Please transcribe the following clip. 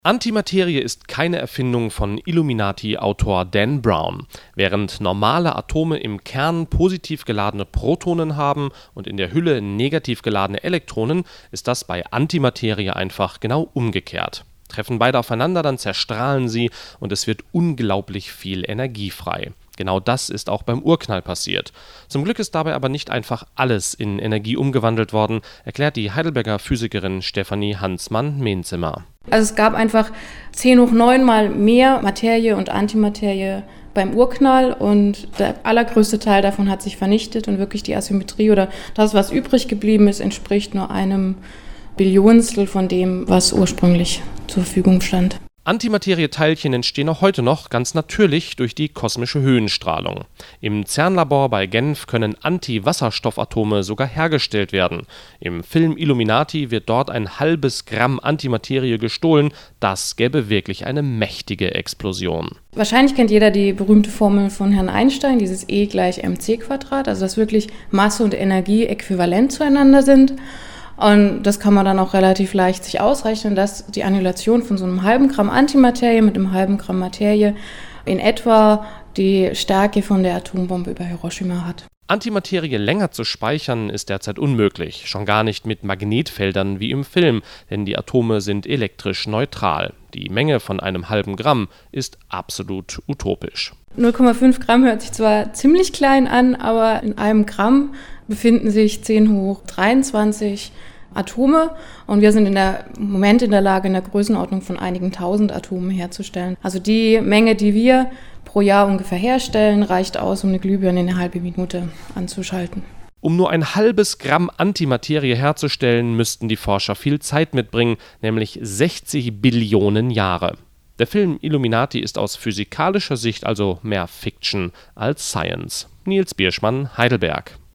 Antimaterie ist keine Erfindung von Illuminati-Autor Dan Brown. Während normale Atome im Kern positiv geladene Protonen haben und in der Hülle negativ geladene Elektronen, ist das bei Antimaterie einfach genau umgekehrt. Treffen beide aufeinander, dann zerstrahlen sie und es wird unglaublich viel Energie frei. Genau das ist auch beim Urknall passiert. Zum Glück ist dabei aber nicht einfach alles in Energie umgewandelt worden, erklärt die Heidelberger Physikerin Stefanie Hansmann-Mehnzimmer. Also es gab einfach 10⁹ mal mehr Materie und Antimaterie beim Urknall und der allergrößte Teil davon hat sich vernichtet und wirklich die Asymmetrie oder das, was übrig geblieben ist, entspricht nur einem Billionstel von dem, was ursprünglich zur Verfügung stand. Antimaterieteilchen entstehen auch heute noch ganz natürlich durch die kosmische Höhenstrahlung. Im CERN-Labor bei Genf können Antiwasserstoffatome sogar hergestellt werden. Im Film Illuminati wird dort ein halbes Gramm Antimaterie gestohlen. Das gäbe wirklich eine mächtige Explosion. Wahrscheinlich kennt jeder die berühmte Formel von Herrn Einstein, dieses E = mc², also dass wirklich Masse und Energie äquivalent zueinander sind. Und das kann man dann auch relativ leicht sich ausrechnen, dass die Annihilation von so einem halben Gramm Antimaterie mit einem halben Gramm Materie in etwa die Stärke von der Atombombe über Hiroshima hat. Antimaterie länger zu speichern ist derzeit unmöglich, schon gar nicht mit Magnetfeldern wie im Film, denn die Atome sind elektrisch neutral. Die Menge von einem halben Gramm ist absolut utopisch. 0,5 Gramm hört sich zwar ziemlich klein an, aber in einem Gramm befinden sich 10⁻23 Atome und wir sind im Moment in der Lage, in der Größenordnung von einigen tausend Atomen herzustellen. Also die Menge, die wir pro Jahr ungefähr herstellen, reicht aus, um eine Glühbirne in eine halbe Minute anzuschalten. Um nur ein halbes Gramm Antimaterie herzustellen, müssten die Forscher viel Zeit mitbringen, nämlich 60 Billionen Jahre. Der Film Illuminati ist aus physikalischer Sicht also mehr Fiction als Science. Nils Bierschmann, Heidelberg.